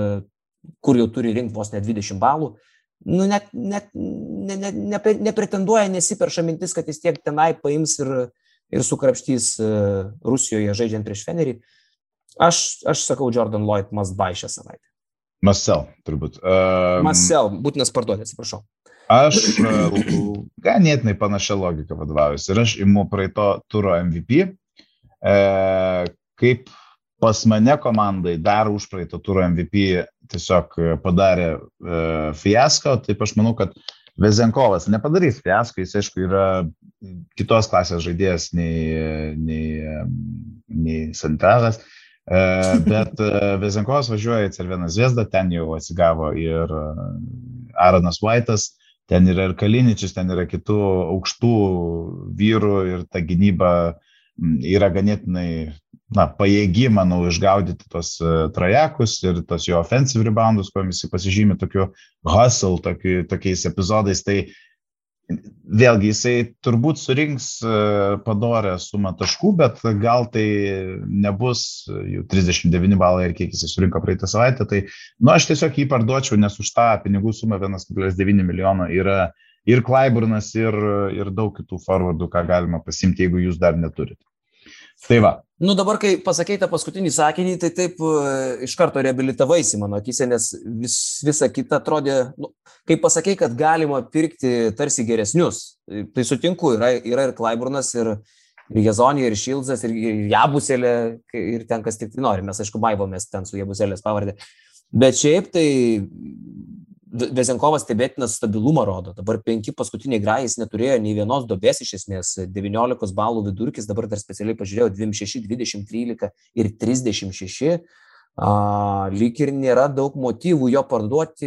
kur jau turi rinkti vos net dvidešimt balų, nu, net, net ne, ne, ne, nepretenduoja, nesiperša mintis, kad jis tiek tenai paims ir, ir sukrapštys Rusijoje žaidžiant prieš Fenerį. Aš, aš sakau, Jordan Lloyd must buy šią savaitę. Must-sell, turbūt. Um, Must-sell, būtinas parduoti, atsiprašau. Aš uh, ganėtinai panašią logiką vadovaujuosi. Ir aš imu praeito turo M V P. E, kaip pas mane komandai dar už praeito turo M V P tiesiog padarė e, fiasko, taip aš manau, kad Vezenkovas nepadarys fiasko, jis aišku yra kitos klasės žaidėjas nei, nei, nei Santaras. Bet Vezenkovas važiuoja į Crveną Zvezdą, ten jau atsigavo ir Aaronas White'as, ten yra ir Kaliničius, ten yra kitų aukštų vyrų ir ta gynyba yra ganėtinai, na, pajėgi, manau, išgaudyti tos trajekus ir tos jo offensive reboundus, kuo visi pasižymi tokiu hustle, tokiu, tokiais epizodais, tai vėlgi jisai turbūt surinks padorę sumą taškų, bet gal tai nebus jau trisdešimt devyni balai ir kiek jisai surinko praeitą savaitę, tai nu, aš tiesiog jį parduočiau, nes už tą pinigų sumą vienas kablelis devyni milijono yra ir Clyburnas, ir, ir daug kitų forwardų, ką galima pasimti, jeigu jūs dar neturite. Tai va. Nu dabar, kai pasakei tą paskutinį sakinį, tai taip iš karto reabilitavaisi mano akise, nes vis, visa kita atrodė, nu, kai pasakei, kad galima pirkti tarsi geresnius, tai sutinku, yra, yra ir Clyburnas, ir, ir Jezonija, ir Šildzas, ir, ir Jabuselė, ir ten kas tik tai nori, mes aišku maivomės ten su Jabuselės pavardė, bet šiaip tai Vezenkovas stebėtinas stabilumą rodo. Dabar penki paskutiniai grajai, jis neturėjo nei vienos duobės iš esmės, devyniolikos balų vidurkis, dabar dar specialiai pažiūrėjau, dvidešimt šeši, dvidešimt trylika ir trisdešimt šeši. A, lyg ir nėra daug motyvų jo parduoti.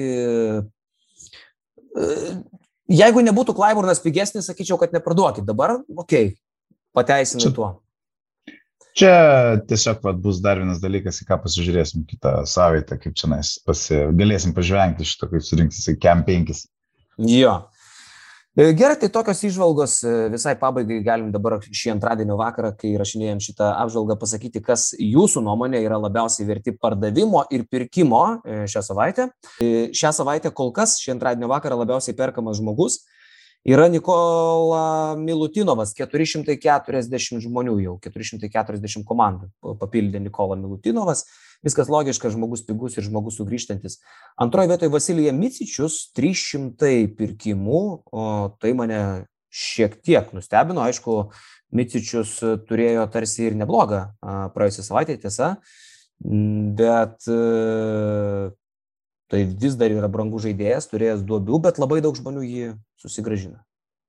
Jeigu nebūtų Clyburnas pigesnis, sakyčiau, kad neparduokit. Dabar, okei, okay, pateisinu tuo. Čia tiesiog vat, bus dar vienas dalykas, į ką pasižiūrėsim kitą savaitę, kaip čia pasi... galėsim pažvengti šito, kaip surinksis į Cam penki. Jo. Gerai, tai tokios įžvalgos visai pabaigai galim dabar šį antradienio vakarą, kai rašinėjom šitą apžvalgą, pasakyti, kas jūsų nuomonė yra labiausiai verti pardavimo ir pirkimo šią savaitę. Šią savaitę kol kas, šį antradienio vakarą labiausiai perkamas žmogus yra Nikola Milutinovas, keturi šimtai keturiasdešimt žmonių jau, keturi šimtai keturiasdešimt komandų papildė Nikola Milutinovas. Viskas logiška, žmogus pigus ir žmogus sugrįžtantis. Antroje vietoje Vasilija Micičius, trys šimtai pirkimų, o tai mane šiek tiek nustebino. Aišku, Micičius turėjo tarsi ir neblogą praėjusią savaitę, tiesa, bet tai vis dar yra brangus žaidėjas, turėjęs duobių, bet labai daug žmonių jį susigrąžina.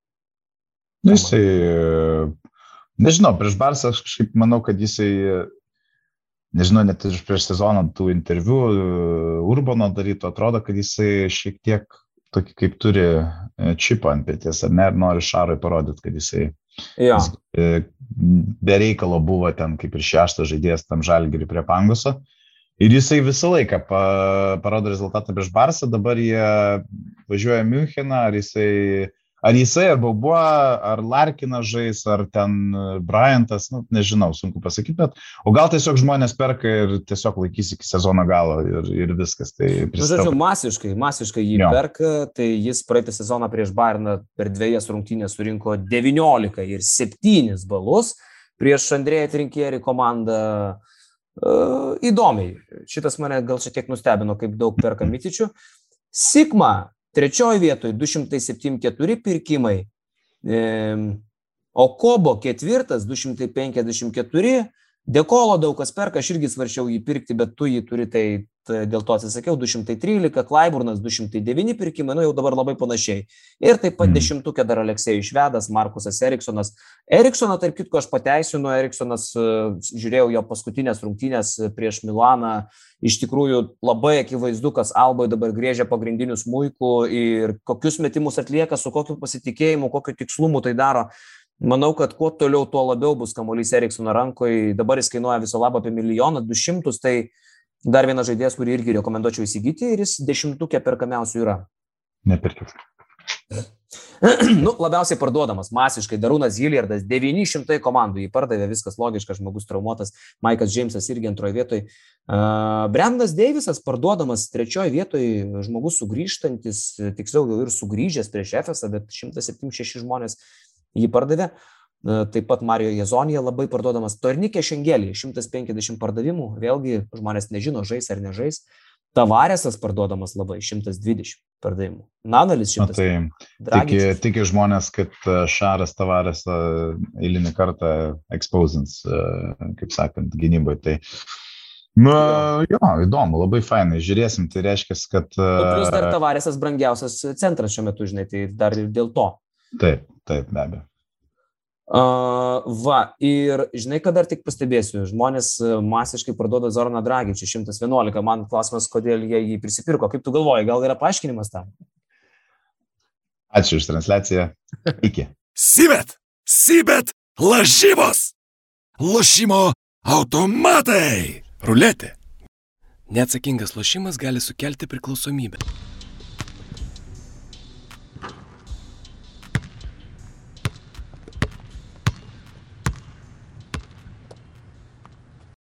Jisai, nežinau, prieš Barsą aš kažkaip manau, kad jisai, nežinau, net ir prieš sezoną tų interviu Urbano darytų, atrodo, kad jisai šiek tiek tokį kaip turi čipą ant pėties, ar ne, ir nori Šarui parodyti, kad jisai Ja. jis, be reikalo buvo ten kaip ir šeštas žaidėjas tam Žalgiriui prie Panguso. Ir jisai visą laiką pa, parodo rezultatą prieš Barsą, dabar jie važiuoja Müncheną, ar jisai, ar jisai, ar Baubuo, ar Larkinas žais, ar ten Bryantas, nu, nežinau, sunku pasakyti, bet o gal tiesiog žmonės perka ir tiesiog laikys iki sezono galo ir, ir viskas. Tai Nu, žodžiu, masiškai, masiškai jį Jo. perka, tai jis praeitą sezoną prieš Bayerną per dviejas rungtynės surinko devyniolika ir septynis balus prieš Andrėją Trinkierį komandą. Uh, įdomiai. Šitas mane gal šiek tiek nustebino, kaip daug perka Micičių. Sigma, trečioje vietoje, du šimtai septyniasdešimt keturi pirkimai. E, Okobo ketvirtas, du šimtai penkiasdešimt keturi. Dekolo daug kas perka, aš irgi svarčiau jį pirkti, bet tu jį turi, tai, tai dėl to atsisakiau, du šimtai trylika, Klaiburnas du šimtai devyni pirkimai, nu jau dabar labai panašiai. Ir taip pat Mm. dešimtukė dar Aleksėjus Švedas, Markusas Eriksonas. Eriksoną, tarp kitko, aš pateisinu, Eriksonas, e, žiūrėjau jo paskutinės rungtynės prieš Milaną, iš tikrųjų labai akivaizdu, kas Alboje dabar griežia pagrindinius muikų ir kokius metimus atlieka, su kokiu pasitikėjimu, kokiu tikslumu tai daro. Manau, kad kuo toliau, tuo labiau bus kamuolys Eriksono rankoje. Dabar jis kainuoja viso labo apie milijoną du šimtus, tai dar vienas žaidėjas, kurį irgi rekomenduočiau įsigyti ir jis dešimtukė perkamiausių yra. nepirkit. Nu, labiausiai parduodamas, masiškai, Darūnas Hilliardas, devyni šimtai komandų jį pardavė, viskas logiška, žmogus traumuotas, Maikas Džeimsas irgi antroje vietoje. Uh, Brendas Deivisas parduodamas trečioje vietoje, žmogus sugrįžtantis, tiksliau jau ir sugrįžęs prieš Efesą, bet šimtas septyniasdešimt šeši žmonės jį pardavė. Uh, taip pat Mario Jezonija labai parduodamas. Tornikė Šengelį, šimtas penkiasdešimt pardavimų, vėlgi žmonės nežino, žais ar nežais. Tavaresas parduodamas labai, šimtas dvidešimt pardavimų. Nanalis Na, šimtas. tai tiki, Dragičius. tiki žmonės, kad Šaras Tavares eilinį kartą exposins, kaip sakant, gynyboje. Tai, na, jo, įdomu, labai fainai. Žiūrėsim, tai reiškia, kad... Nu, plus dar Tavaresas brangiausias centras šiuo metu, žinai, tai dar ir dėl to. Taip, taip, be abejo. Uh, va, ir žinai, kad dar tik pastebėsiu, žmonės masiškai parduoda Zoraną Dragičių, šimtas vienuolika, man klausimas, kodėl jie jį prisipirko, kaip tu galvoji, gal yra paaiškinimas tam? Ačiū už transliaciją. Iki. Sibet, Sibet lažybos. Lošimo automatai. Ruletė. Neatsakingas lošimas gali sukelti priklausomybę.